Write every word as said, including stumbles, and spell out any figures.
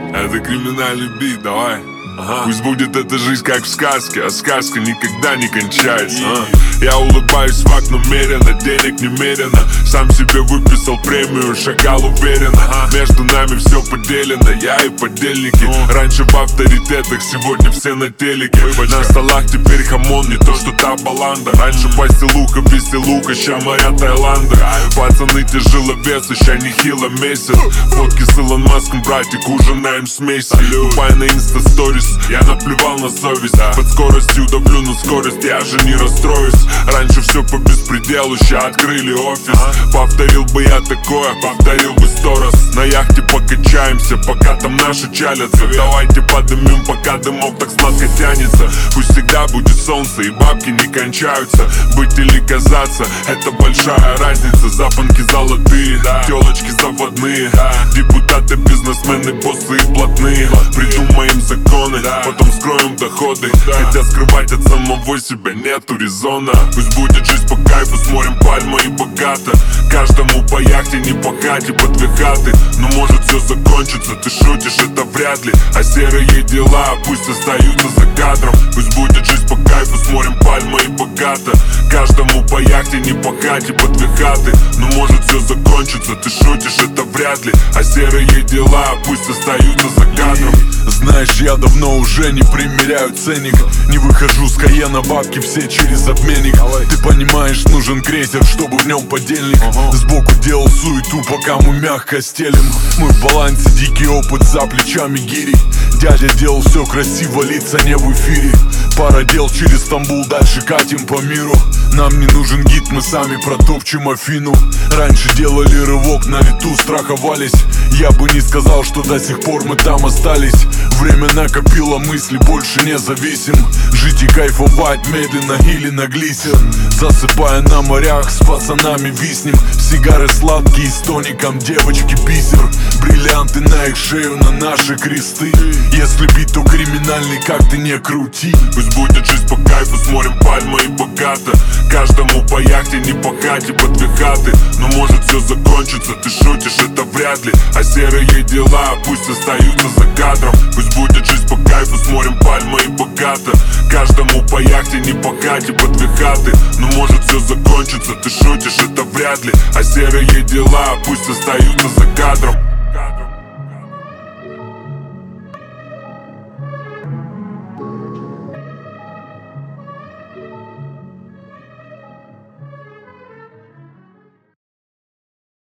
Это криминальный бит, давай. Ага. Пусть будет эта жизнь как в сказке, а сказка никогда не кончается. а. Я улыбаюсь в окно намеренно, денег немерено. Сам себе выписал премию, шагал уверенно. ага. Между нами все поделено, я и подельники. ну. Раньше в авторитетах, сегодня все на телеке. Выбачка. На столах теперь хамон, не то что та баланда. Раньше пастилуха, веселуха, ща моя Таиланда. Пацаны тяжеловесы, ща нехило месяц. Фотки с Илон Маском, братик, ужинаем смесь. Бай на инста-сторис, я наплевал на совесть. да. Под скоростью давлю на скорость, я же не расстроюсь. Раньше все по беспределу, ща открыли офис. а? Повторил бы я такое, повторил бы сто раз. На яхте покачаемся, пока там наши чалятся. Давайте подымем, пока дымок так сладко тянется. Пусть всегда будет солнце и бабки не кончаются. Быть или казаться, это большая разница. Запонки золотые, да. Телочки заводные, да. Депутаты, бизнесмены, боссы и блатные. Придумаем законы, да. Потом скроем доходы, да. Хотя скрывать от самого себя нету резона. Пусть будет жизнь по кайфу, с морем, пальмой и богато. Каждому по яхте, не по хате, по две хаты. Но может все закончится, ты шутишь, это вряд ли. А серые дела пусть остаются за кадром. Пусть будет жизнь по кайфу, с морем, пальмой и богато. Каждому по яхте, не по хате, по две хаты. Но может все закончится, ты шутишь, это вряд ли. А серые дела пусть остаются за кадром. Знаешь, я давно уже не примеряю ценник. Не выхожу с Каена, бабки все через обменник. Ты понимаешь, нужен крейсер, чтобы в нем подельник. Сбоку делал суету, пока мы мягко стелим. Мы в балансе, дикий опыт, за плечами гири. Дядя делал все красиво, лица не в эфире. Пара дел через Стамбул, дальше катим по миру. Нам не нужен гид, мы сами протопчем Афину. Раньше делали рывок, на лету страховались. Я бы не сказал, что до сих пор мы там остались. Время накопило мысли, больше не зависим. Жить и кайфовать медленно или на глиссер. Засыпая на морях, с пацанами виснем. Сигары сладкие с тоником, девочки бисер. Бриллианты на их шею, на наши кресты. Если бит, то криминальный, как ты не крути. Пусть будет жизнь по кайфу, с морем, пальмой и богато. Каждому по яхте, не по хате, по две хаты. Но может все закончится, ты шутишь, это вряд ли. А серые дела пусть остаются за кадром. Пусть будет жизнь по кайфу, с морем, пальмой и богато. Каждому по яхте, не по хате, по две хаты. Но может все закончится, ты шутишь, это вряд ли. А серые дела пусть остаются за кадром.